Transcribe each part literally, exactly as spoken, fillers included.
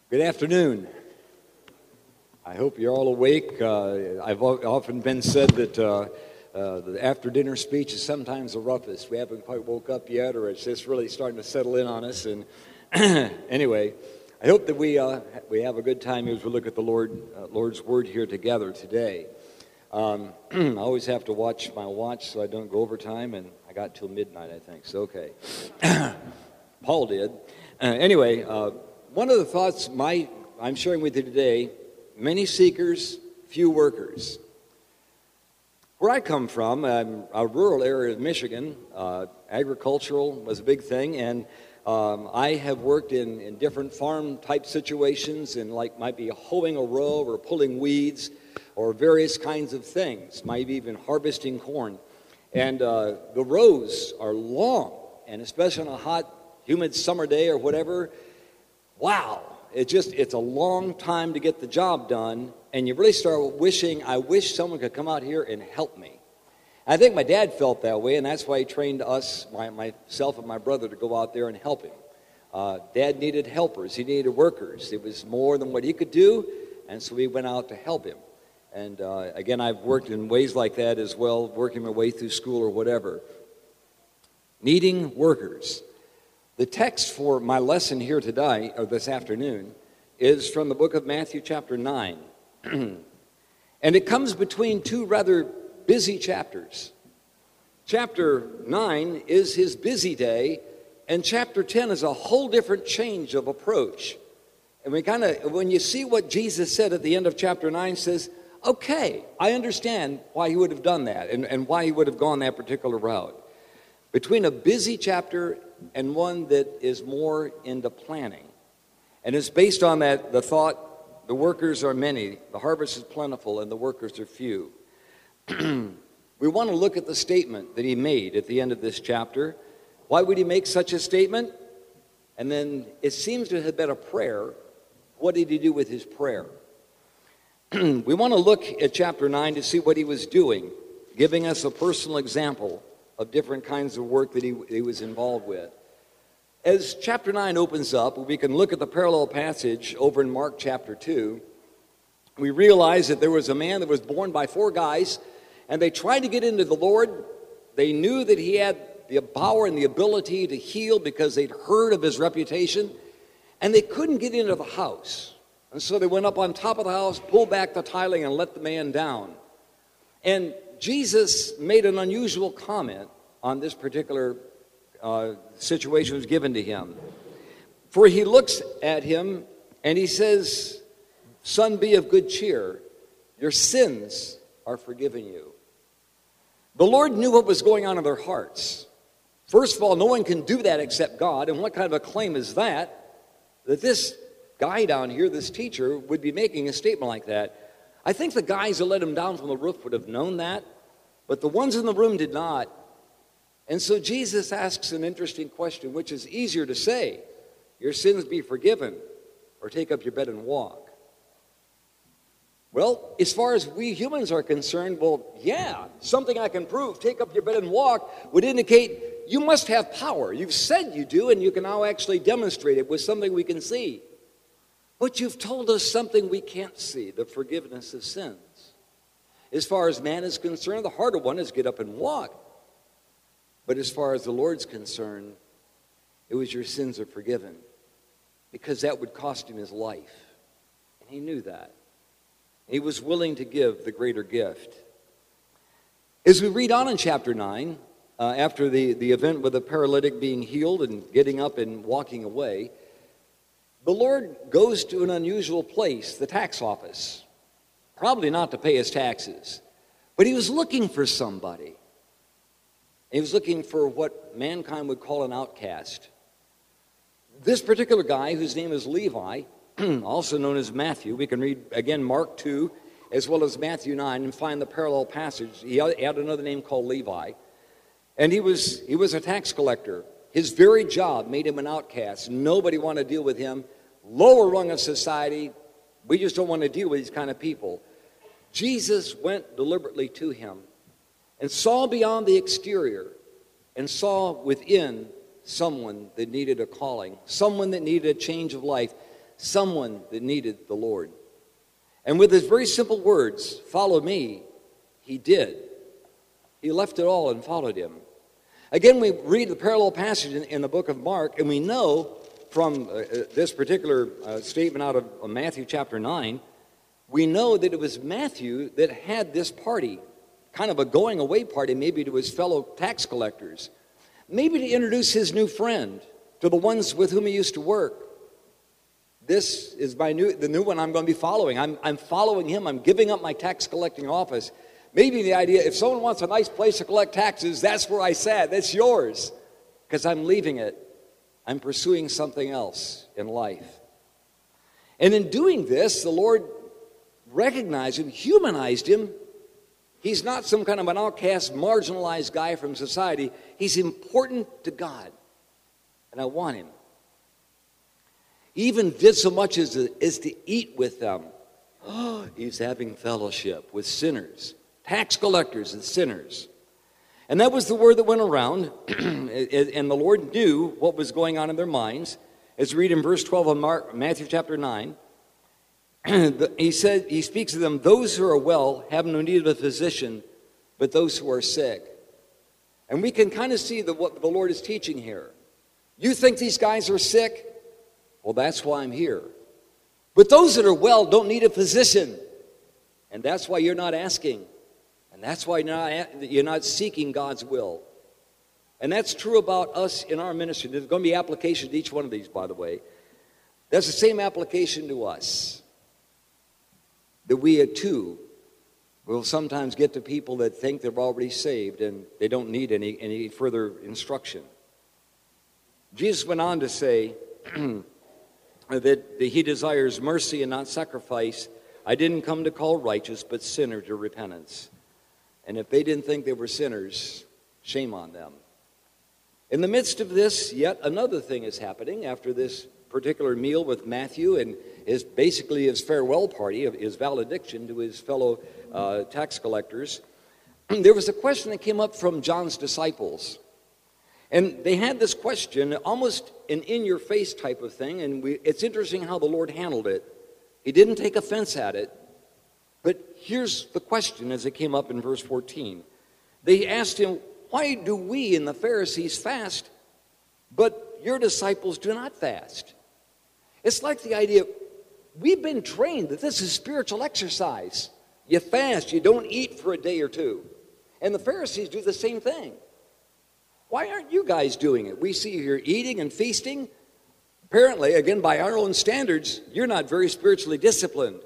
Good afternoon. I hope you're all awake. Uh, I've often been said that uh, uh, the after-dinner speech is sometimes the roughest. We haven't quite woke up yet, or it's just really starting to settle in on us. And anyway, I hope that we uh, we have a good time as we look at the Lord uh, Lord's Word here together today. Um, I always have to watch my watch so I don't go over time, and I got till midnight, I think. So okay, Paul did. Uh, anyway. Uh, One of the thoughts my, I'm sharing with you today, many seekers, few workers. Where I come from, I'm a rural area of Michigan. Uh, agricultural was a big thing, and um, I have worked in, in different farm-type situations, and like might be hoeing a row or pulling weeds or various kinds of things, might be even harvesting corn. And uh, the rows are long, and especially on a hot, humid summer day or whatever. Wow, it just, it's a long time to get the job done, and you really start wishing, I wish someone could come out here and help me. I think my dad felt that way, and that's why he trained us, my, myself and my brother, to go out there and help him. Uh, Dad needed helpers, he needed workers. It was more than what he could do, and so we went out to help him. And uh, again, I've worked in ways like that as well, working my way through school or whatever. Needing workers. The text for my lesson here today, or this afternoon, is from the book of Matthew chapter nine. And it comes between two rather busy chapters. Chapter nine is his busy day, and chapter ten is a whole different change of approach. And we kind of, when you see what Jesus said at the end of chapter nine, says, okay, I understand why he would have done that and, and why he would have gone that particular route. Between a busy chapter and one that is more into planning. And it's based on that, the thought, the workers are many, the harvest is plentiful, and the workers are few. We want to look at the statement that he made at the end of this chapter. Why would he make such a statement? And then it seems to have been a prayer. What did he do with his prayer? We want to look at chapter nine to see what he was doing, giving us a personal example of different kinds of work that he, he was involved with. As chapter nine opens up, we can look at the parallel passage over in Mark chapter two. We realize that there was a man that was born by four guys, and they tried to get into the Lord. They knew that he had the power and the ability to heal because they'd heard of his reputation, and they couldn't get into the house. And so they went up on top of the house, pulled back the tiling, and let the man down. And Jesus made an unusual comment on this particular uh, situation that was given to him. For he looks at him and he says, "Son, be of good cheer. Your sins are forgiven you." The Lord knew what was going on in their hearts. First of all, no one can do that except God. And what kind of a claim is that? That this guy down here, this teacher, would be making a statement like that. I think the guys that let him down from the roof would have known that, but the ones in the room did not. And so Jesus asks an interesting question, which is easier to say, your sins be forgiven, or take up your bed and walk. Well, as far as we humans are concerned, well, yeah, something I can prove, take up your bed and walk, would indicate you must have power. You've said you do, and you can now actually demonstrate it with something we can see. But you've told us something we can't see, the forgiveness of sins. As far as man is concerned, the harder one is get up and walk. But as far as the Lord's concerned, it was your sins are forgiven, because that would cost him his life. And he knew that. He was willing to give the greater gift. As we read on in chapter nine, uh, after the, the event with the paralytic being healed and getting up and walking away, the Lord goes to an unusual place, the tax office. Probably not to pay his taxes, but he was looking for somebody. He was looking for what mankind would call an outcast. This particular guy, whose name is Levi, also known as Matthew, we can read again Mark two as well as Matthew nine and find the parallel passage. He had another name called Levi, and he was he was a tax collector. His very job made him an outcast. Nobody wanted to deal with him. Lower rung of society. We just don't want to deal with these kind of people. Jesus went deliberately to him and saw beyond the exterior and saw within someone that needed a calling, someone that needed a change of life, someone that needed the Lord. And with his very simple words, follow me, he did. He left it all and followed him. Again, we read the parallel passage in, in the book of Mark, and we know from uh, this particular uh, statement out of uh, Matthew chapter nine, we know that it was Matthew that had this party, kind of a going away party, maybe to his fellow tax collectors, maybe to introduce his new friend to the ones with whom he used to work. This is my new, the new one I'm going to be following. I'm, I'm following him. I'm giving up my tax collecting office. Maybe the idea, if someone wants a nice place to collect taxes, that's where I sat. That's yours, because I'm leaving it. I'm pursuing something else in life. And in doing this, the Lord recognized him, humanized him. He's not some kind of an outcast, marginalized guy from society. He's important to God, and I want him. He even did so much as to, as to eat with them. Oh, he's having fellowship with sinners, tax collectors and sinners. And that was the word that went around, and the Lord knew what was going on in their minds. As we read in verse twelve of Mark, Matthew chapter nine, he said, he speaks to them, those who are well have no need of a physician, but those who are sick. And we can kind of see the, what the Lord is teaching here. You think these guys are sick? Well, that's why I'm here. But those that are well don't need a physician. And that's why you're not asking. And that's why you're not, you're not seeking God's will. And that's true about us in our ministry. There's going to be application to each one of these, by the way. That's the same application to us. That we, too, will sometimes get to people that think they're already saved and they don't need any, any further instruction. Jesus went on to say that, that he desires mercy and not sacrifice. I didn't come to call righteous, but sinner to repentance. And if they didn't think they were sinners, shame on them. In the midst of this, yet another thing is happening after this particular meal with Matthew and his basically his farewell party, his valediction to his fellow uh, tax collectors. There was a question that came up from John's disciples. And they had this question, almost an in-your-face type of thing, and we, it's interesting how the Lord handled it. He didn't take offense at it, but here's the question as it came up in verse fourteen. They asked him, why do we and the Pharisees fast, but your disciples do not fast? It's like the idea, we've been trained that this is spiritual exercise. You fast, you don't eat for a day or two. And the Pharisees do the same thing. Why aren't you guys doing it? We see you here eating and feasting. Apparently, again, by our own standards, you're not very spiritually disciplined.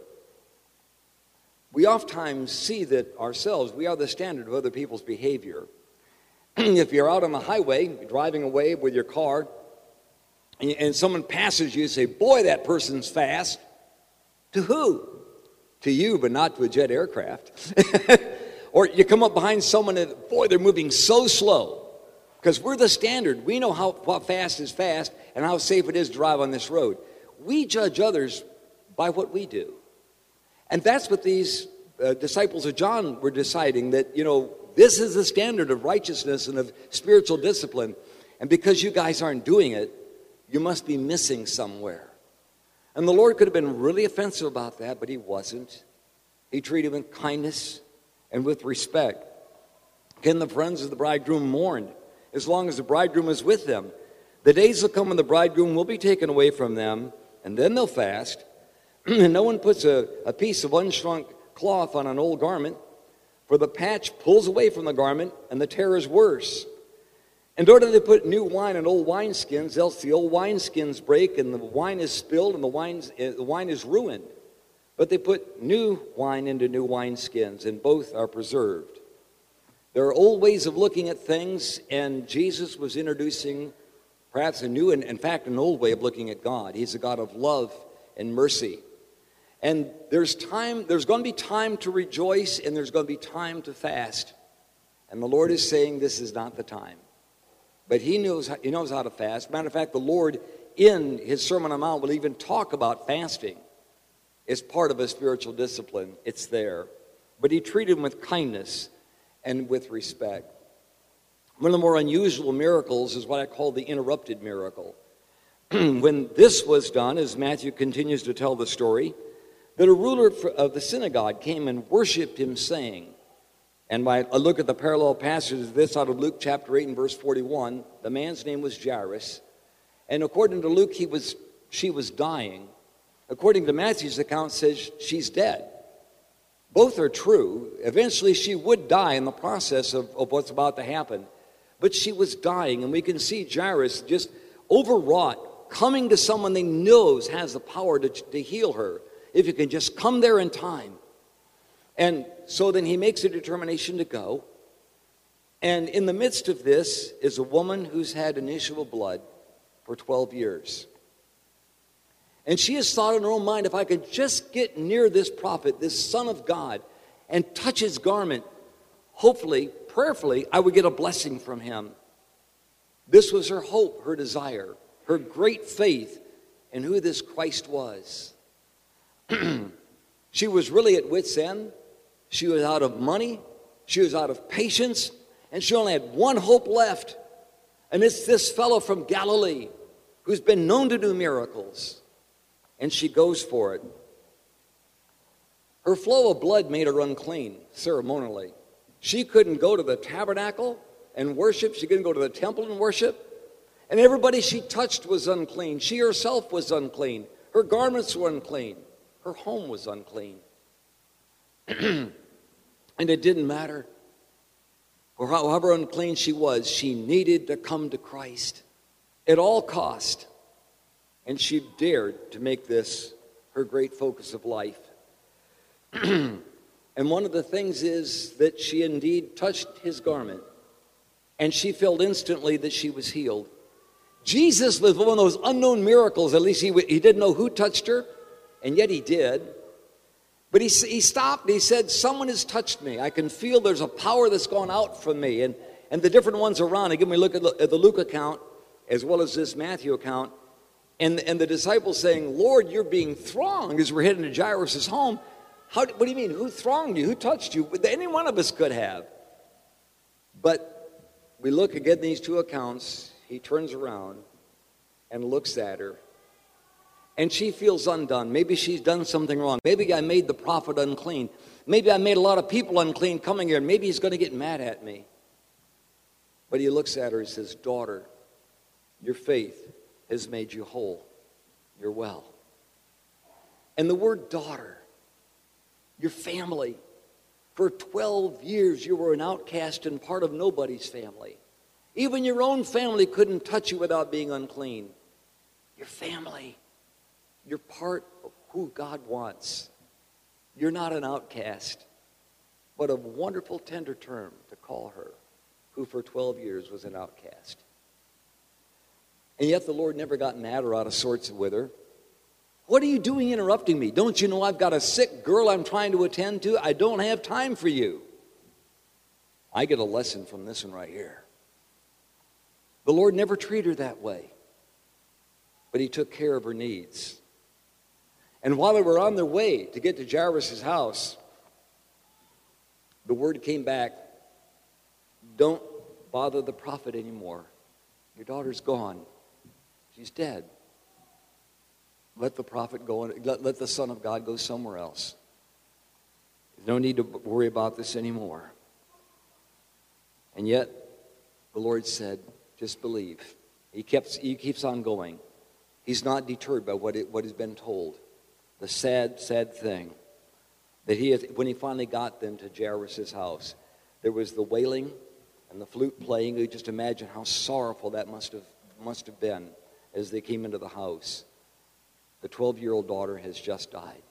We oftentimes see that ourselves, we are the standard of other people's behavior. If you're out on the highway, driving away with your car, and someone passes you and say, boy, that person's fast. To who? To you, but not to a jet aircraft. Or you come up behind someone and, boy, they're moving so slow. Because we're the standard. We know how, how fast is fast and how safe it is to drive on this road. We judge others by what we do. And that's what these uh, disciples of John were deciding, that, you know, this is the standard of righteousness and of spiritual discipline. And because you guys aren't doing it, you must be missing somewhere. And the Lord could have been really offensive about that, but he wasn't. He treated them with kindness and with respect. Again, the friends of the bridegroom mourned as long as the bridegroom is with them. The days will come when the bridegroom will be taken away from them, and then they'll fast. And no one puts a, a piece of unshrunk cloth on an old garment, for the patch pulls away from the garment, and the tear is worse. And nor do they put new wine in old wineskins, else the old wineskins break, and the wine is spilled, and the, wines, uh, the wine is ruined. But they put new wine into new wineskins, and both are preserved. There are old ways of looking at things, and Jesus was introducing perhaps a new, and in fact, an old way of looking at God. He's a God of love and mercy. And there's time, there's going to be time to rejoice, and there's going to be time to fast. And the Lord is saying this is not the time. But he knows, he knows how to fast. Matter of fact, the Lord in his Sermon on the Mount will even talk about fasting. It's part of a spiritual discipline. It's there. But he treated them with kindness and with respect. One of the more unusual miracles is what I call the interrupted miracle. when this was done, as Matthew continues to tell the story, that a ruler of the synagogue came and worshiped him, saying, and by a look at the parallel passage of this out of Luke chapter eight and verse forty-one, the man's name was Jairus, and according to Luke, he was she was dying. According to Matthew's account, it says she's dead. Both are true. Eventually, she would die in the process of, of what's about to happen. But she was dying, and we can see Jairus just overwrought, coming to someone they knows has the power to, to heal her, if you can just come there in time. And so then he makes a determination to go. And in the midst of this is a woman who's had an issue of blood for twelve years. And she has thought in her own mind, if I could just get near this prophet, this Son of God, and touch his garment, hopefully, prayerfully, I would get a blessing from him. This was her hope, her desire, her great faith in who this Christ was. She was really at wit's end. She was out of money. She was out of patience. And she only had one hope left. And it's this fellow from Galilee who's been known to do miracles. And she goes for it. Her flow of blood made her unclean ceremonially. She couldn't go to the tabernacle and worship. She couldn't go to the temple and worship. And everybody she touched was unclean. She herself was unclean. Her garments were unclean. Her home was unclean. And it didn't matter. Or however unclean she was, she needed to come to Christ at all cost. And she dared to make this her great focus of life. And one of the things is that she indeed touched his garment. And she felt instantly that she was healed. Jesus was one of those unknown miracles. At least he, he didn't know who touched her. And yet he did. But he, he stopped and he said, someone has touched me. I can feel there's a power that's gone out from me. And, and the different ones around. Again, we look at the, at the Luke account as well as this Matthew account. And, and the disciples saying, Lord, you're being thronged as we're heading to Jairus' home. How, what do you mean? Who thronged you? Who touched you? Any one of us could have. But we look again at these two accounts. He turns around and looks at her. And she feels undone. Maybe she's done something wrong. Maybe I made the prophet unclean. Maybe I made a lot of people unclean coming here. Maybe he's going to get mad at me. But he looks at her and says, daughter, your faith has made you whole. You're well. And the word daughter, your family, for twelve years you were an outcast and part of nobody's family. Even your own family couldn't touch you without being unclean. Your family, you're part of who God wants. You're not an outcast, but a wonderful tender term to call her, who for twelve years was an outcast. And yet the Lord never got mad or out of sorts with her. What are you doing interrupting me? Don't you know I've got a sick girl I'm trying to attend to? I don't have time for you. I get a lesson from this one right here. The Lord never treated her that way, but he took care of her needs. And while they were on their way to get to Jairus' house, the word came back, don't bother the prophet anymore. Your daughter's gone. She's dead. Let the prophet go, and let, let the Son of God go somewhere else. There's no need to worry about this anymore. And yet, the Lord said, just believe. He keeps, he keeps on going. He's not deterred by what, it, what has been told. The sad, sad thing, that he has, when he finally got them to Jairus' house, there was the wailing and the flute playing. You just imagine how sorrowful that must have, must have been as they came into the house. The twelve-year-old daughter has just died.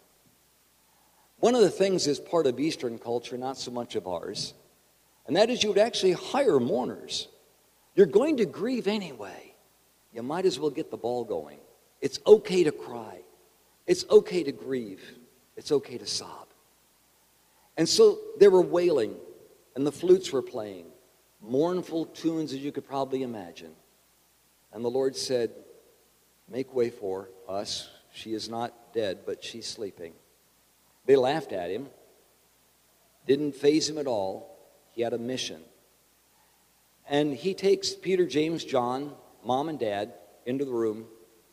One of the things is part of Eastern culture, not so much of ours, and that is you would actually hire mourners. You're going to grieve anyway. You might as well get the ball going. It's okay to cry. It's okay to grieve. It's okay to sob. And so they were wailing, and the flutes were playing, mournful tunes as you could probably imagine. And the Lord said, make way for us. She is not dead, but she's sleeping. They laughed at him. Didn't faze him at all. He had a mission. And he takes Peter, James, John, mom and dad into the room,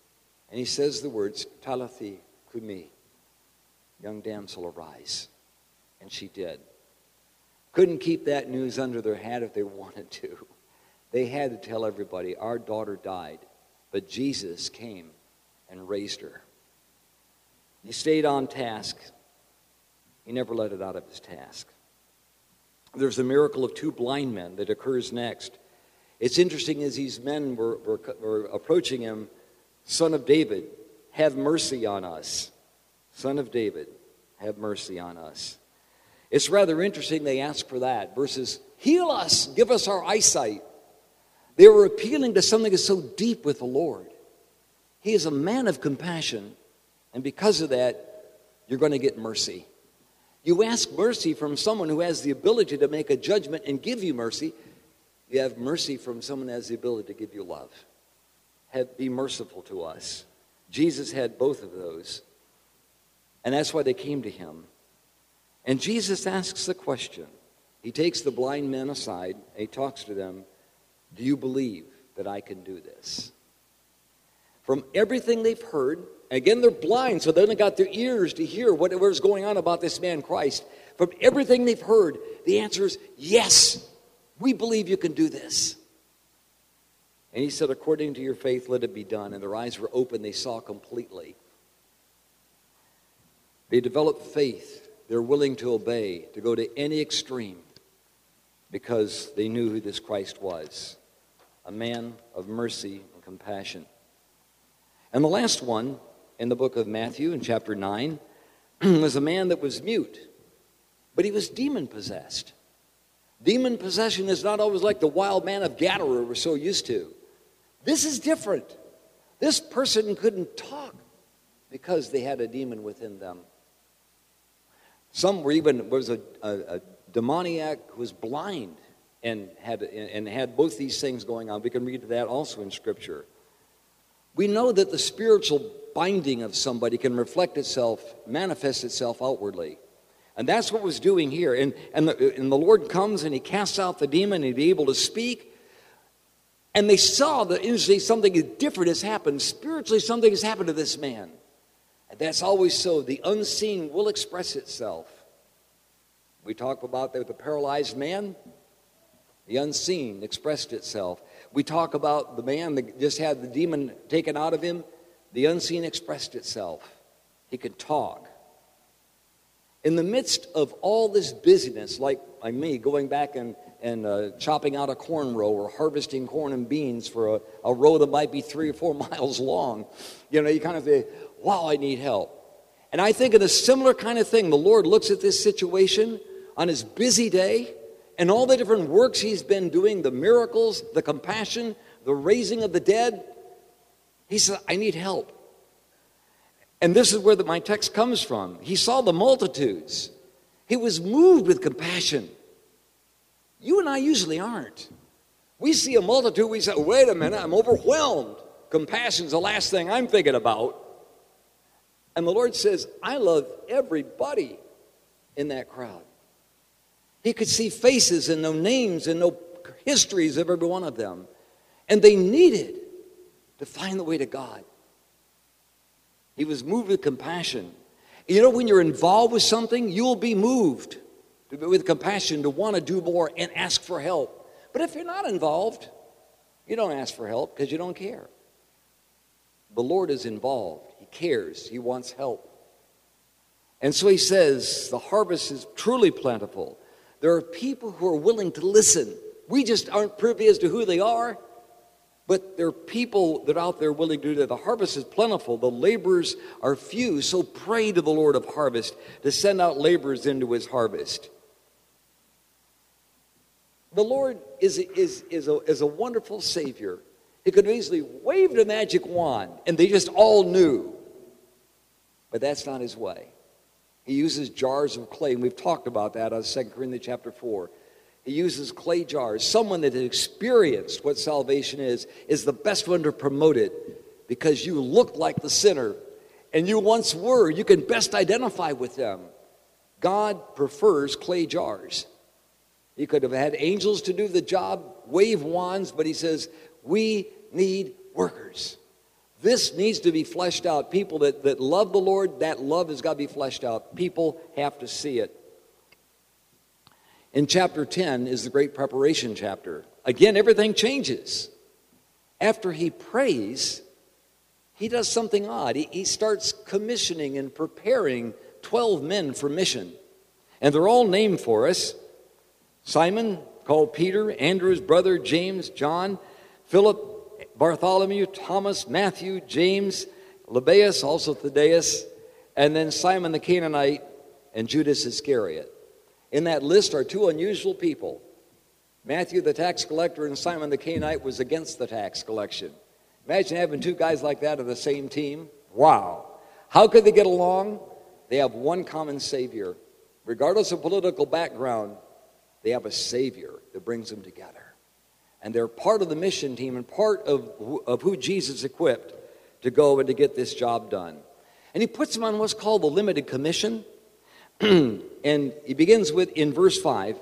And he says the words, Talitha cumi, young damsel, arise. And she did. Couldn't keep that news under their hat if they wanted to. They had to tell everybody, our daughter died, but Jesus came and raised her. He stayed on task. He never let it out of his task. There's a miracle of two blind men that occurs next. It's interesting as these men were, were, were approaching him, Son of David, have mercy on us. Son of David, have mercy on us. It's rather interesting they ask for that versus heal us, give us our eyesight. They were appealing to something that's so deep with the Lord. He is a man of compassion, and because of that, you're going to get mercy. You ask mercy from someone who has the ability to make a judgment and give you mercy. You have mercy from someone who has the ability to give you love. Have, be merciful to us. Jesus had both of those, and that's why they came to him. And Jesus asks the question. He takes the blind men aside, and he talks to them. Do you believe that I can do this? From everything they've heard, again, they're blind, so they only got their ears to hear whatever's going on about this man Christ. From everything they've heard, the answer is, yes, we believe you can do this. And he said, according to your faith, let it be done. And their eyes were open, they saw completely. They developed faith. They're willing to obey, to go to any extreme, because they knew who this Christ was, a man of mercy and compassion. And the last one in the book of Matthew in chapter nine was a man that was mute, but he was demon-possessed. Demon possession is not always like the wild man of Gadara we're so used to. This is different. This person couldn't talk because they had a demon within them. Some were even, there was a, a, a demoniac who was blind and had, and had both these things going on. We can read that also in Scripture. We know that the spiritual binding of somebody can reflect itself, manifest itself outwardly. And that's what was doing here. And, and, the, and the Lord comes and he casts out the demon and he's able to speak. And they saw that usually something different has happened. Spiritually, something has happened to this man. And that's always so. The unseen will express itself. We talk about the, the paralyzed man. The unseen expressed itself. We talk about the man that just had the demon taken out of him. The unseen expressed itself. He could talk. In the midst of all this busyness, like, like me, going back and, and uh, chopping out a corn row or harvesting corn and beans for a, a row that might be three or four miles long, you know, you kind of say, wow, I need help. And I think in a similar kind of thing, the Lord looks at this situation on his busy day and all the different works he's been doing, the miracles, the compassion, the raising of the dead. He says, I need help. And this is where the, my text comes from. He saw the multitudes. He was moved with compassion. You and I usually aren't. We see a multitude, we say, wait a minute, I'm overwhelmed. Compassion's the last thing I'm thinking about. And the Lord says, I love everybody in that crowd. He could see faces and know names and know histories of every one of them. And they needed to find the way to God. He was moved with compassion. You know, when you're involved with something, you will be moved to be with compassion, to want to do more and ask for help. But if you're not involved, you don't ask for help because you don't care. The Lord is involved. He cares. He wants help. And so he says, the harvest is truly plentiful. There are people who are willing to listen. We just aren't privy as to who they are. But there are people that are out there willing to do that. The harvest is plentiful. The laborers are few. So pray to the Lord of harvest to send out laborers into his harvest. The Lord is, is, is, a, is a wonderful Savior. He could have easily waved a magic wand and they just all knew. But that's not his way. He uses jars of clay, and we've talked about that on Second Corinthians chapter four. He uses clay jars. Someone that has experienced what salvation is, is the best one to promote it because you look like the sinner, and you once were. You can best identify with them. God prefers clay jars. He could have had angels to do the job, wave wands, but he says, we need workers. This needs to be fleshed out. People that, that love the Lord, that love has got to be fleshed out. People have to see it. In chapter ten is the great preparation chapter. Again, everything changes. After he prays, he does something odd. He, he starts commissioning and preparing twelve men for mission. And they're all named for us. Simon, called Peter, Andrew's brother, James, John, Philip, Bartholomew, Thomas, Matthew, James, Lebbaeus, also Thaddeus, and then Simon the Canaanite and Judas Iscariot. In that list are two unusual people. Matthew the tax collector and Simon the Canaanite was against the tax collection. Imagine having two guys like that on the same team. Wow. How could they get along? They have one common Savior. Regardless of political background, they have a Savior that brings them together. And they're part of the mission team and part of, of who Jesus equipped to go and to get this job done. And he puts them on what's called the limited commission. And he begins with, in verse five,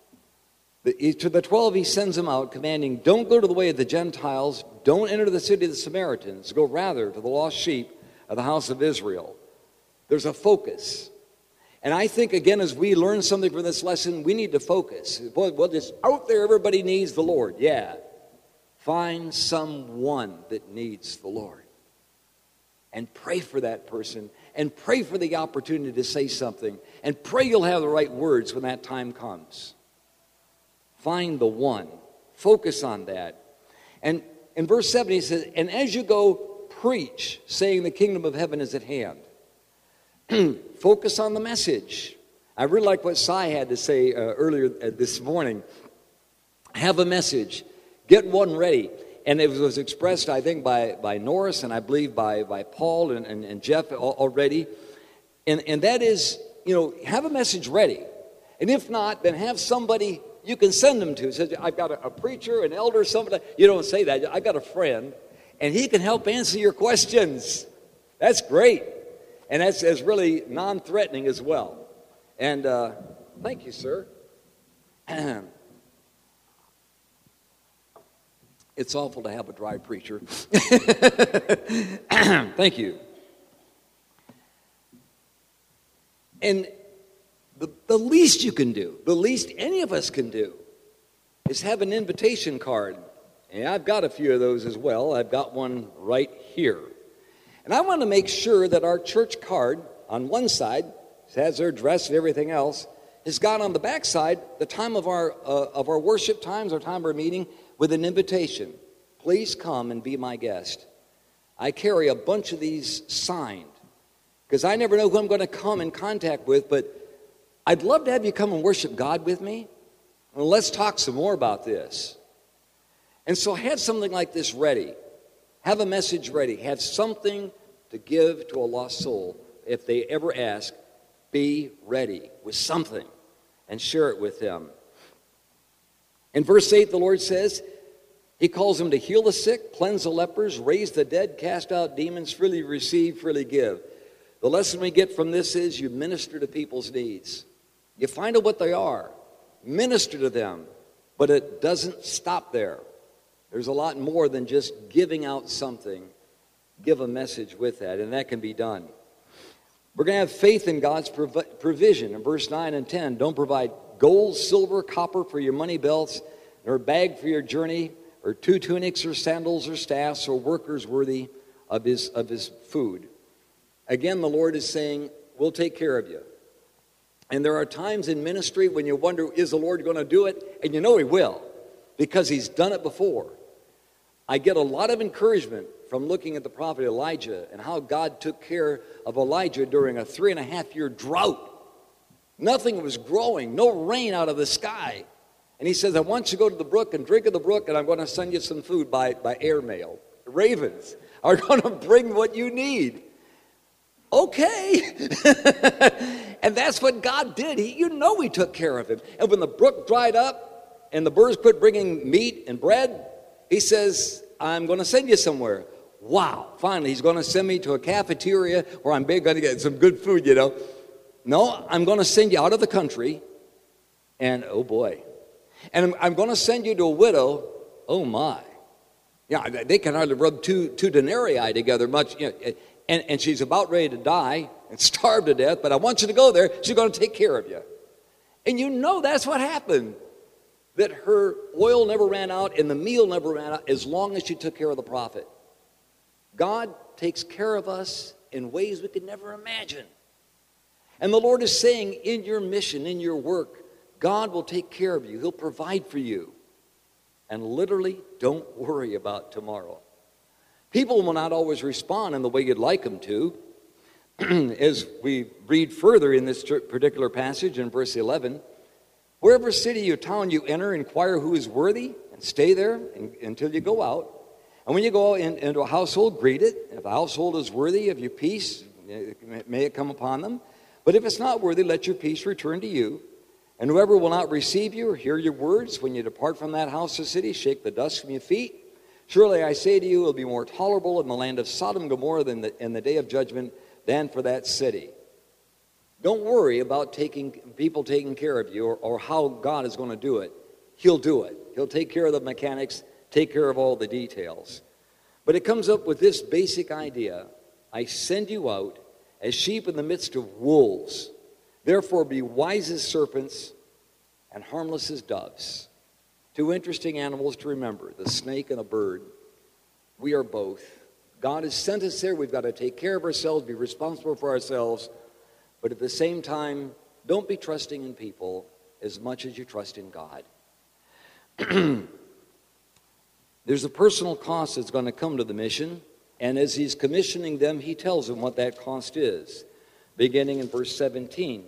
to the twelve he sends them out, commanding, don't go to the way of the Gentiles, don't enter the city of the Samaritans, go rather to the lost sheep of the house of Israel. There's a focus. And I think, again, as we learn something from this lesson, we need to focus. Well, well, just out there, everybody needs the Lord. Yeah. Find someone that needs the Lord. And pray for that person. And pray for the opportunity to say something. And pray you'll have the right words when that time comes. Find the one. Focus on that. And in verse seven, he says, and as you go, preach, saying the kingdom of heaven is at hand. Focus on the message. I really like what Cy had to say uh, earlier uh, this morning. Have a message. Get one ready. And it was expressed, I think, by, by Norris and I believe by, by Paul and, and, and Jeff already. And, and that is, you know, have a message ready. And if not, then have somebody you can send them to. Says, I've got a, a preacher, an elder, somebody. You don't say that. I've got a friend, and he can help answer your questions. That's great. And that's, that's really non-threatening as well. And uh, thank you, sir. It's awful to have a dry preacher. Thank you. And the, the least you can do, the least any of us can do, is have an invitation card. And I've got a few of those as well. I've got one right here. And I want to make sure that our church card, on one side, has their address and everything else, has got on the back side the time of our uh, of our worship times, our time of our meeting, with an invitation. Please come and be my guest. I carry a bunch of these signed because I never know who I'm going to come in contact with, but I'd love to have you come and worship God with me. Well, let's talk some more about this. And so I had something like this ready. Have a message ready. Have something to give to a lost soul. If they ever ask, be ready with something and share it with them. In verse eight, the Lord says, he calls them to heal the sick, cleanse the lepers, raise the dead, cast out demons, freely receive, freely give. The lesson we get from this is you minister to people's needs. You find out what they are. Minister to them. But it doesn't stop there. There's a lot more than just giving out something. Give a message with that, and that can be done. We're going to have faith in God's prov- provision. In verse nine and ten, don't provide gold, silver, copper for your money belts, nor a bag for your journey, or two tunics, or sandals, or staffs, or workers worthy of his, of his food. Again, the Lord is saying, we'll take care of you. And there are times in ministry when you wonder, is the Lord going to do it? And you know he will, because he's done it before. I get a lot of encouragement from looking at the prophet Elijah and how God took care of Elijah during a three and a half year drought. Nothing was growing, no rain out of the sky. And he says, I want you to go to the brook and drink of the brook, and I'm going to send you some food by, by airmail. The ravens are going to bring what you need. Okay. And that's what God did. He, you know he took care of him. And when the brook dried up and the birds quit bringing meat and bread, he says, I'm going to send you somewhere. Wow. Finally, he's going to send me to a cafeteria where I'm going to get some good food, you know. No, I'm going to send you out of the country. And, oh, boy. And I'm, I'm going to send you to a widow. Oh, my. Yeah, they can hardly rub two, two denarii together much. You know, and, and she's about ready to die and starve to death, but I want you to go there. She's going to take care of you. And you know that's what happened. That her oil never ran out and the meal never ran out as long as she took care of the prophet. God takes care of us in ways we could never imagine. And the Lord is saying, in your mission, in your work, God will take care of you. He'll provide for you. And literally, don't worry about tomorrow. People will not always respond in the way you'd like them to. As we read further in this particular passage in verse eleven, wherever city or town you enter, inquire who is worthy, and stay there until you go out. And when you go in, into a household, greet it. If the household is worthy of your peace, may it come upon them. But if it's not worthy, let your peace return to you. And whoever will not receive you or hear your words, when you depart from that house or city, shake the dust from your feet. Surely I say to you, it will be more tolerable in the land of Sodom and Gomorrah than the, in the day of judgment than for that city. Don't worry about taking people taking care of you or, or how God is going to do it. He'll do it. He'll take care of the mechanics, take care of all the details. But it comes up with this basic idea. I send you out as sheep in the midst of wolves. Therefore be wise as serpents and harmless as doves. Two interesting animals to remember, the snake and a bird. We are both. God has sent us there. We've got to take care of ourselves, be responsible for ourselves. But at the same time, don't be trusting in people as much as you trust in God. There's a personal cost that's going to come to the mission. And as he's commissioning them, he tells them what that cost is. Beginning in verse seventeen.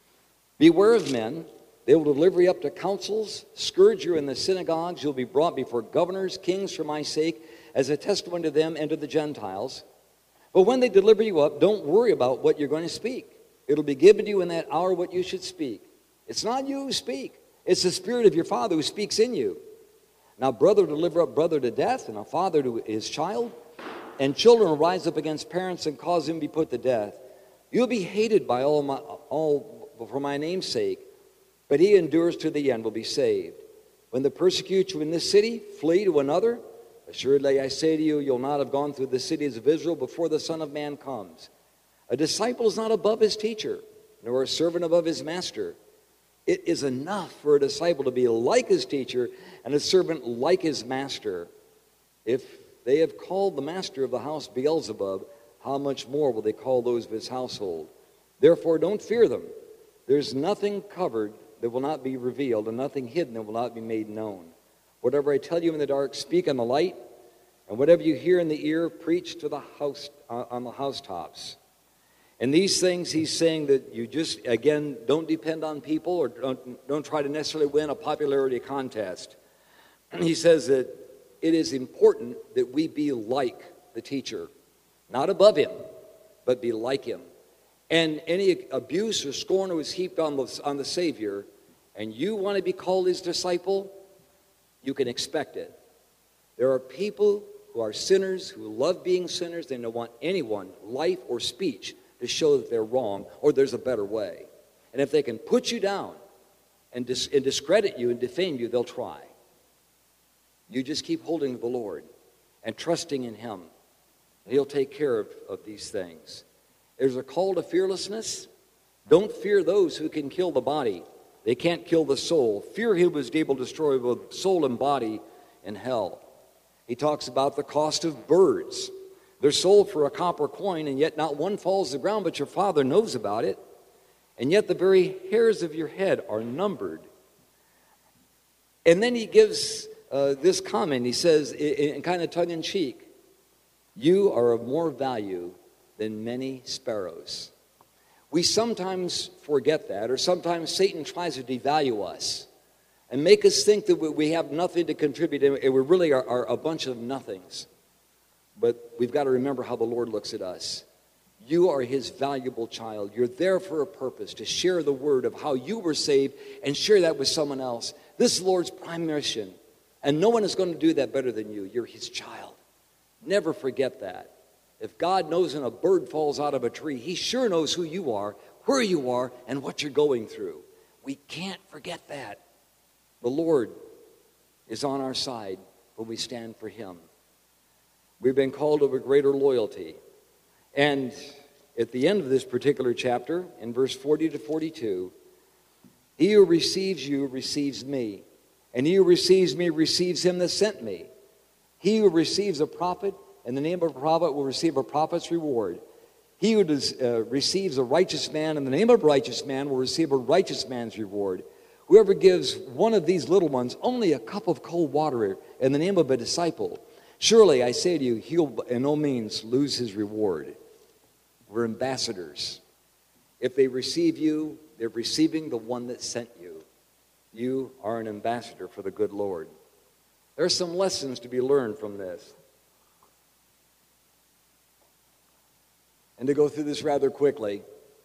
Beware of men. They will deliver you up to councils, scourge you in the synagogues. You'll be brought before governors, kings for my sake, as a testimony to them and to the Gentiles. But when they deliver you up, don't worry about what you're going to speak. It'll be given to you in that hour what you should speak. It's not you who speak. It's the Spirit of your Father who speaks in you. Now brother will deliver up brother to death, and a father to his child. And children will rise up against parents and cause them to be put to death. You'll be hated by all, my, all for my name's sake, but he endures to the end will be saved. When they persecute you in this city, flee to another. Assuredly, I say to you, you'll not have gone through the cities of Israel before the Son of Man comes. A disciple is not above his teacher, nor a servant above his master. It is enough for a disciple to be like his teacher and a servant like his master. If they have called the master of the house Beelzebub, how much more will they call those of his household? Therefore, don't fear them. There's nothing covered that will not be revealed, and nothing hidden that will not be made known. Whatever I tell you in the dark, speak in the light, and whatever you hear in the ear, preach to the house uh, on the housetops. And these things, he's saying that you just, again, don't depend on people or don't, don't try to necessarily win a popularity contest. He says that it is important that we be like the teacher, not above him, but be like him. And any abuse or scorn that was heaped on the, on the Savior, and you want to be called his disciple, you can expect it. There are people who are sinners, who love being sinners. They don't want anyone, life or speech, to show that they're wrong or there's a better way. And if they can put you down and, dis- and discredit you and defame you, they'll try. You just keep holding to the Lord and trusting in him. He'll take care of, of these things. There's a call to fearlessness. Don't fear those who can kill the body. They can't kill the soul. Fear him who is able to destroy both soul and body in hell. He talks about the cost of birds. They're sold for a copper coin, and yet not one falls to the ground, but your Father knows about it. And yet the very hairs of your head are numbered. And then he gives uh, this comment. He says, in, in kind of tongue-in-cheek, you are of more value than many sparrows. We sometimes forget that, or sometimes Satan tries to devalue us and make us think that we have nothing to contribute, and we really are, are a bunch of nothings. But we've got to remember how the Lord looks at us. You are his valuable child. You're there for a purpose, to share the word of how you were saved and share that with someone else. This is the Lord's prime mission, and no one is going to do that better than you. You're his child. Never forget that. If God knows when a bird falls out of a tree, he sure knows who you are, where you are, and what you're going through. We can't forget that. The Lord is on our side when we stand for him. We've been called to a greater loyalty. And at the end of this particular chapter, in verse forty to forty-two, he who receives you receives me, and he who receives me receives him that sent me. He who receives a prophet in the name of a prophet will receive a prophet's reward. He who does, uh, receives a righteous man in the name of a righteous man will receive a righteous man's reward. Whoever gives one of these little ones only a cup of cold water in the name of a disciple, surely I say to you, he'll in no means lose his reward. We're ambassadors. If they receive you, they're receiving the one that sent you. You are an ambassador for the good Lord. There are some lessons to be learned from this. And to go through this rather quickly,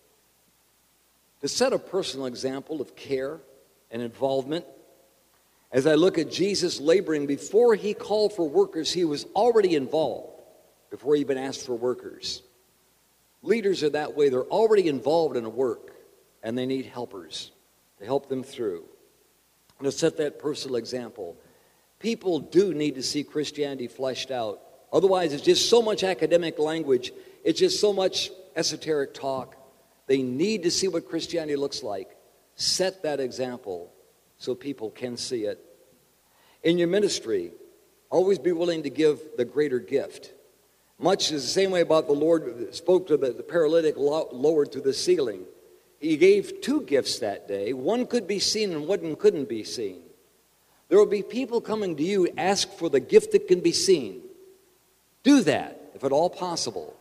to set a personal example of care and involvement, as I look at Jesus laboring, before he called for workers, he was already involved before he even asked for workers. Leaders are that way. They're already involved in a work, and they need helpers to help them through. And to set that personal example, people do need to see Christianity fleshed out. Otherwise, it's just so much academic language. It's just so much esoteric talk. They need to see what Christianity looks like. Set that example so people can see it. In your ministry, always be willing to give the greater gift. Much is the same way about the Lord spoke to the, the paralytic lowered to the ceiling. He gave two gifts that day. One could be seen and one couldn't be seen. There will be people coming to you, ask for the gift that can be seen. Do that, if at all possible.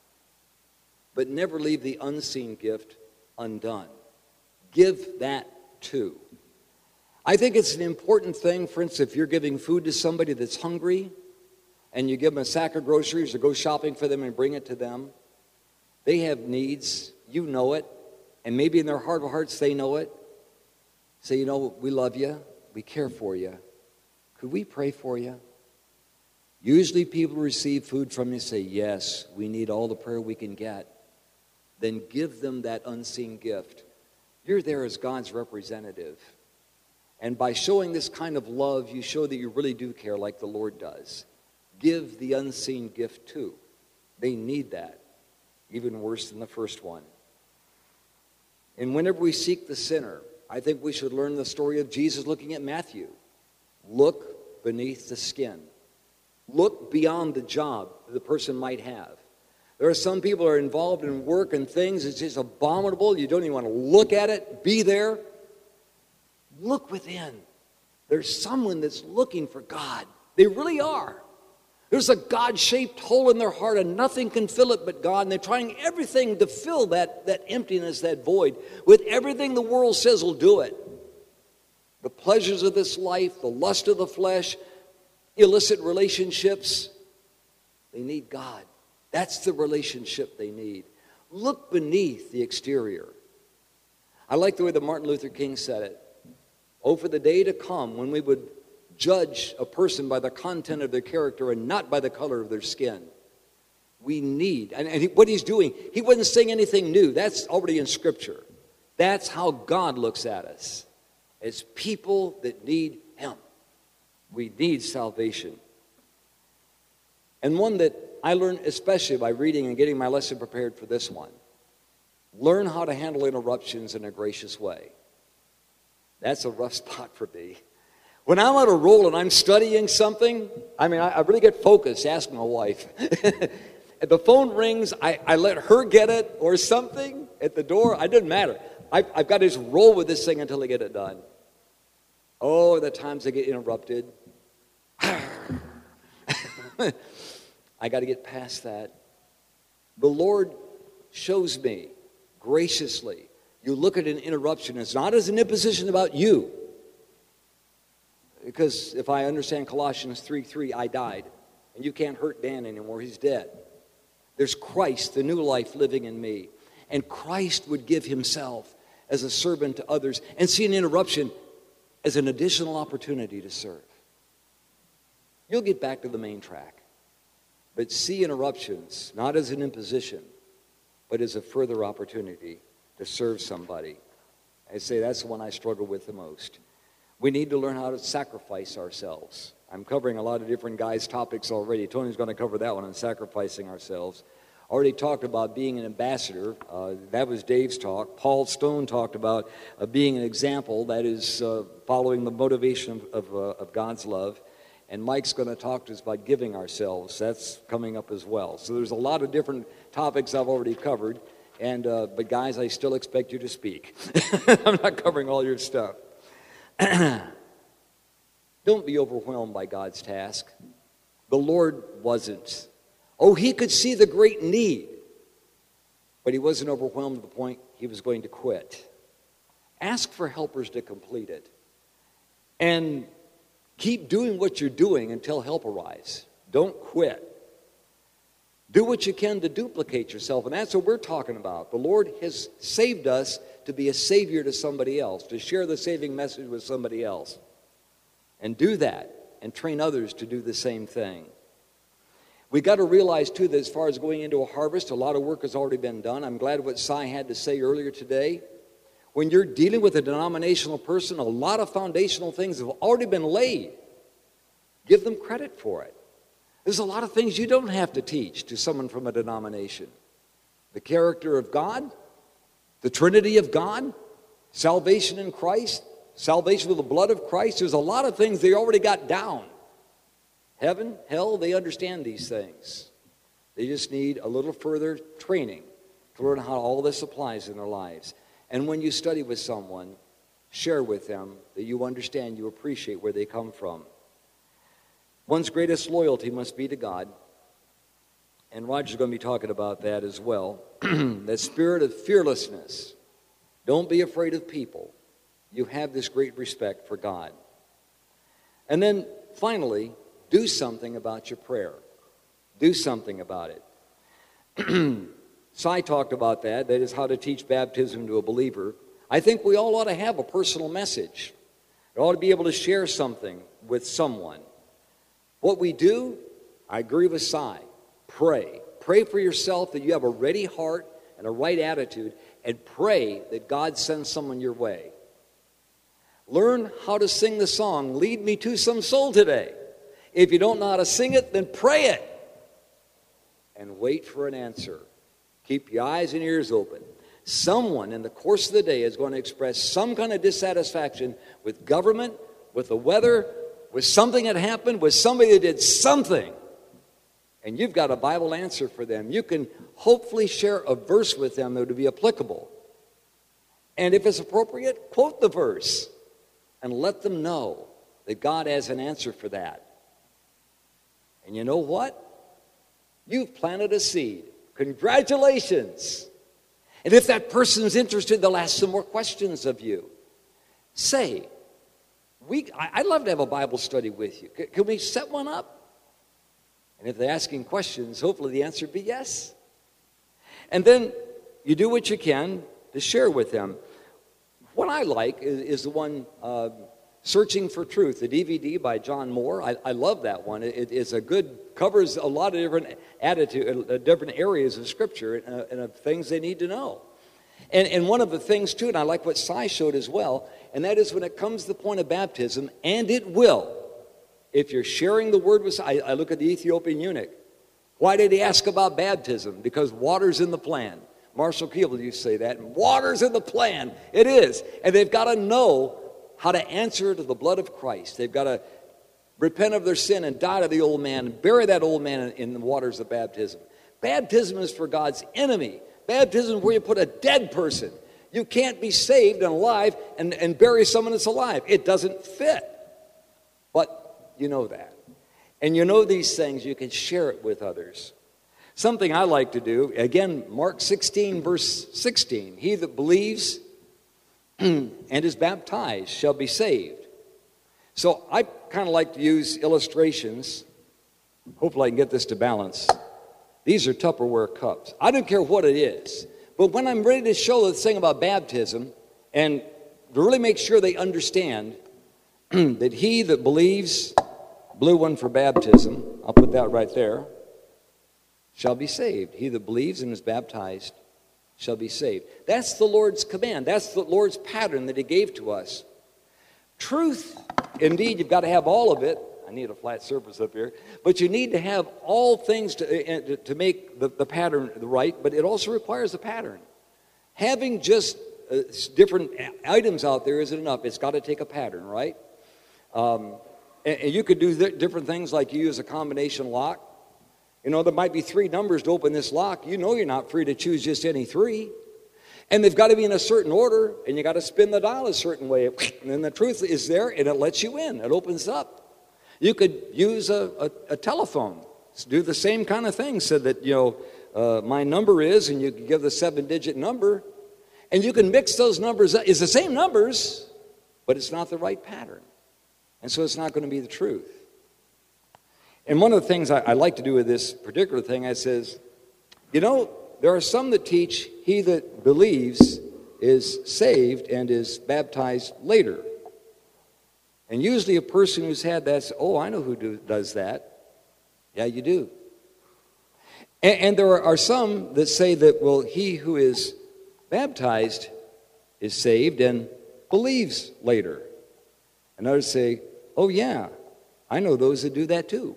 But never leave the unseen gift undone. Give that too. I think it's an important thing, for instance, if you're giving food to somebody that's hungry, and you give them a sack of groceries or go shopping for them and bring it to them, they have needs, you know it, and maybe in their heart of hearts they know it. Say, you know, we love you, we care for you. Could we pray for you? Usually people receive food from you say, yes, we need all the prayer we can get. Then give them that unseen gift. You're there as God's representative. And by showing this kind of love, you show that you really do care like the Lord does. Give the unseen gift too. They need that, even worse than the first one. And whenever we seek the sinner, I think we should learn the story of Jesus looking at Matthew. Look beneath the skin. Look beyond the job that the person might have. There are some people who are involved in work and things. It's just abominable. You don't even want to look at it, be there. Look within. There's someone that's looking for God. They really are. There's a God-shaped hole in their heart and nothing can fill it but God. And they're trying everything to fill that, that emptiness, that void, with everything the world says will do it. The pleasures of this life, the lust of the flesh, illicit relationships. They need God. That's the relationship they need. Look beneath the exterior. I like the way that Martin Luther King said it. Oh, for the day to come when we would judge a person by the content of their character and not by the color of their skin. We need, and, and he, what he's doing, he wasn't saying anything new. That's already in Scripture. That's how God looks at us, as people that need Him. We need salvation. And one that I learned especially by reading and getting my lesson prepared for this one. Learn how to handle interruptions in a gracious way. That's a rough spot for me. When I'm on a roll and I'm studying something, I mean, I, I really get focused. Ask my wife. If the phone rings, I, I let her get it or something at the door. It doesn't matter. I, I've got to just roll with this thing until I get it done. Oh, the times I get interrupted. I got to get past that. The Lord shows me graciously. You look at an interruption, it's not as an imposition about you. Because if I understand Colossians three three, I died. And you can't hurt Dan anymore, he's dead. There's Christ, the new life living in me. And Christ would give himself as a servant to others and see an interruption as an additional opportunity to serve. You'll get back to the main track. But see interruptions not as an imposition, but as a further opportunity to serve somebody. I say that's the one I struggle with the most. We need to learn how to sacrifice ourselves. I'm covering a lot of different guys' topics already. Tony's going to cover that one on sacrificing ourselves. Already talked about being an ambassador. Uh, that was Dave's talk. Paul Stone talked about uh, being an example. That is uh, following the motivation of, of, uh, of God's love. And Mike's going to talk to us about giving ourselves. That's coming up as well. So there's a lot of different topics I've already covered. And uh, but guys, I still expect you to speak. I'm not covering all your stuff. Don't be overwhelmed by God's task. The Lord wasn't. Oh, he could see the great need, but he wasn't overwhelmed to the point he was going to quit. Ask for helpers to complete it. And keep doing what you're doing until help arrives. Don't quit. Do what you can to duplicate yourself, and that's what we're talking about. The Lord has saved us to be a savior to somebody else, to share the saving message with somebody else. And do that, and train others to do the same thing. We got to realize, too, that as far as going into a harvest, a lot of work has already been done. I'm glad what Cy had to say earlier today. When you're dealing with a denominational person, a lot of foundational things have already been laid. Give them credit for it. There's a lot of things you don't have to teach to someone from a denomination. The character of God, the Trinity of God, salvation in Christ, salvation with the blood of Christ. There's a lot of things they already got down. Heaven, hell, they understand these things. They just need a little further training to learn how all this applies in their lives. And when you study with someone, share with them that you understand, you appreciate where they come from. One's greatest loyalty must be to God. And Roger's going to be talking about that as well. That spirit of fearlessness. Don't be afraid of people. You have this great respect for God. And then, finally, do something about your prayer. Do something about it. Cy talked about that. That is how to teach baptism to a believer. I think we all ought to have a personal message. We ought to be able to share something with someone. What we do, I agree with Cy. Pray. Pray for yourself that you have a ready heart and a right attitude, and pray that God sends someone your way. Learn how to sing the song, "Lead Me to Some Soul Today." If you don't know how to sing it, then pray it. And wait for an answer. Keep your eyes and ears open. Someone in the course of the day is going to express some kind of dissatisfaction with government, with the weather, with something that happened, with somebody that did something. And you've got a Bible answer for them. You can hopefully share a verse with them that would be applicable. And if it's appropriate, quote the verse and let them know that God has an answer for that. And you know what? You've planted a seed. Congratulations. And if that person's interested, they'll ask some more questions of you. Say, we, I'd love to have a Bible study with you. Can we set one up? And if they're asking questions, hopefully the answer would be yes. And then you do what you can to share with them. What I like is, is the one, uh, Searching for Truth, the D V D by John Moore. I, I love that one. It, it's a good, covers a lot of different attitude, uh, different areas of Scripture and, uh, and of things they need to know. And, and one of the things, too, and I like what Cy showed as well, and that is when it comes to the point of baptism, and it will, if you're sharing the word with, I, I look at the Ethiopian eunuch. Why did he ask about baptism? Because water's in the plan. Marshall Keeble used to say that. Water's in the plan. It is. And they've got to know how to answer to the blood of Christ. They've got to repent of their sin and die to the old man and bury that old man in, in the waters of baptism. Baptism is for God's enemy. Baptism is where you put a dead person. You can't be saved and alive and, and bury someone that's alive. It doesn't fit. But you know that. And you know these things, you can share it with others. Something I like to do, again, Mark sixteen, verse sixteen. He that believes and is baptized shall be saved. So I kind of like to use illustrations. Hopefully I can get this to balance. These are Tupperware cups. I don't care what it is. But when I'm ready to show this thing about baptism, and to really make sure they understand that he that believes, blue one for baptism, I'll put that right there, shall be saved. He that believes and is baptized shall be saved. That's the Lord's command. That's the Lord's pattern that he gave to us. Truth, indeed, you've got to have all of it. I need a flat surface up here. But you need to have all things to, to make the, the pattern right, but it also requires a pattern. Having just uh, different items out there isn't enough. It's got to take a pattern, right? Um, and, and you could do th- different things like you use a combination lock. You know, there might be three numbers to open this lock. You know you're not free to choose just any three. And they've got to be in a certain order, and you got to spin the dial a certain way. And then the truth is there, and it lets you in. It opens up. You could use a, a, a telephone. Do the same kind of thing. So that, you know, uh, my number is, and you can give the seven-digit number, and you can mix those numbers up. It's the same numbers, but it's not the right pattern. And so it's not going to be the truth. And one of the things I, I like to do with this particular thing, I says, you know, there are some that teach he that believes is saved and is baptized later. And usually a person who's had that says, oh, I know who do, does that. Yeah, you do. And, and there are, are some that say that, well, he who is baptized is saved and believes later. And others say, oh, yeah, I know those that do that too.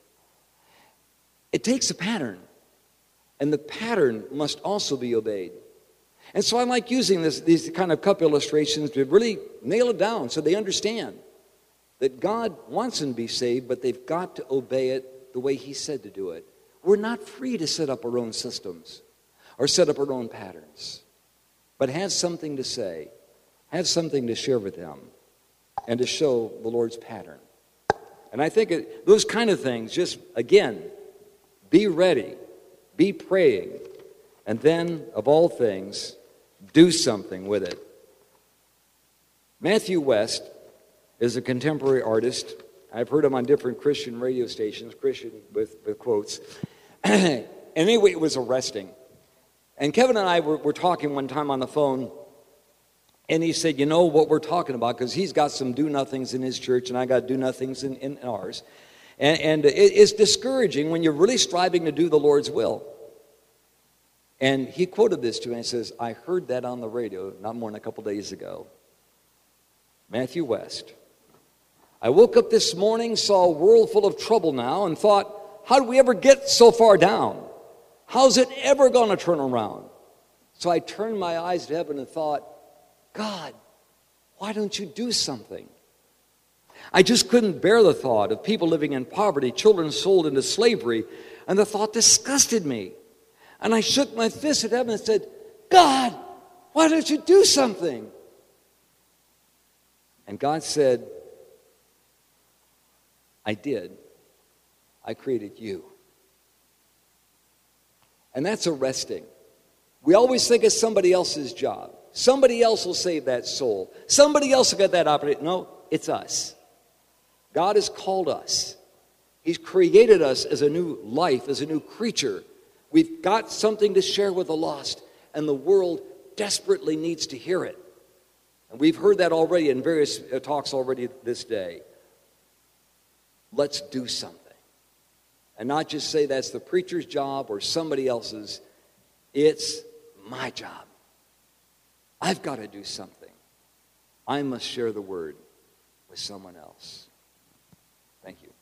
It takes a pattern. And the pattern must also be obeyed. And so I like using this, these kind of cup illustrations to really nail it down so they understand that God wants them to be saved, but they've got to obey it the way he said to do it. We're not free to set up our own systems or set up our own patterns, but have something to say, have something to share with them, and to show the Lord's pattern. And I think it, those kind of things, just, again, be ready. Be praying, and then, of all things, do something with it. Matthew West is a contemporary artist. I've heard him on different Christian radio stations, Christian with, with quotes. And anyway, it was arresting. And Kevin and I were, were talking one time on the phone, and he said, you know what we're talking about, because he's got some do-nothings in his church, and I got do-nothings in, in ours. And, and it's discouraging when you're really striving to do the Lord's will. And he quoted this to me and says, I heard that on the radio not more than a couple days ago. Matthew West. I woke up this morning, saw a world full of trouble now, and thought, how did we ever get so far down? How's it ever going to turn around? So I turned my eyes to heaven and thought, God, why don't you do something? I just couldn't bear the thought of people living in poverty, children sold into slavery, and the thought disgusted me. And I shook my fist at heaven and said, God, why don't you do something? And God said, I did. I created you. And that's arresting. We always think it's somebody else's job. Somebody else will save that soul. Somebody else will get that opportunity. No, it's us. God has called us. He's created us as a new life, as a new creature. We've got something to share with the lost, and the world desperately needs to hear it. And we've heard that already in various talks already this day. Let's do something. And not just say that's the preacher's job or somebody else's. It's my job. I've got to do something. I must share the word with someone else. Thank you.